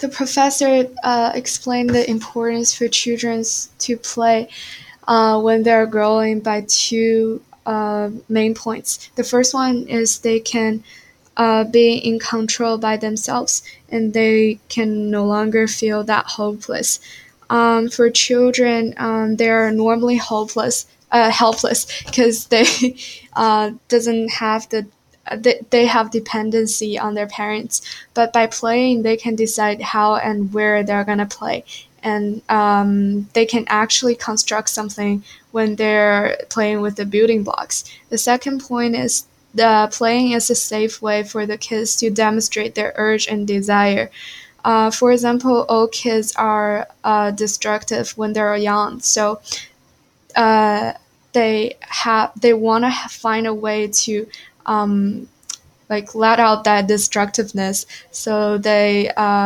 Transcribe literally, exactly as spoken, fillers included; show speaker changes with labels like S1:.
S1: the professor uh, explained the importance for children to play uh, when they're growing by two uh, main points. The first one is they can uh, be in control by themselves, and they can no longer feel that hopeless. Um, for children, um, they are normally hopeless, uh, helpless, because they uh, doesn't have the they, they have dependency on their parents. But by playing, they can decide how and where they're gonna play, and um, they can actually construct something when they're playing with the building blocks. The second point is the playing is a safe way for the kids to demonstrate their urge and desire. Uh, for example, all kids are uh, destructive when they're young, so uh, they have they want to find a way to um, like let out that destructiveness. So they uh,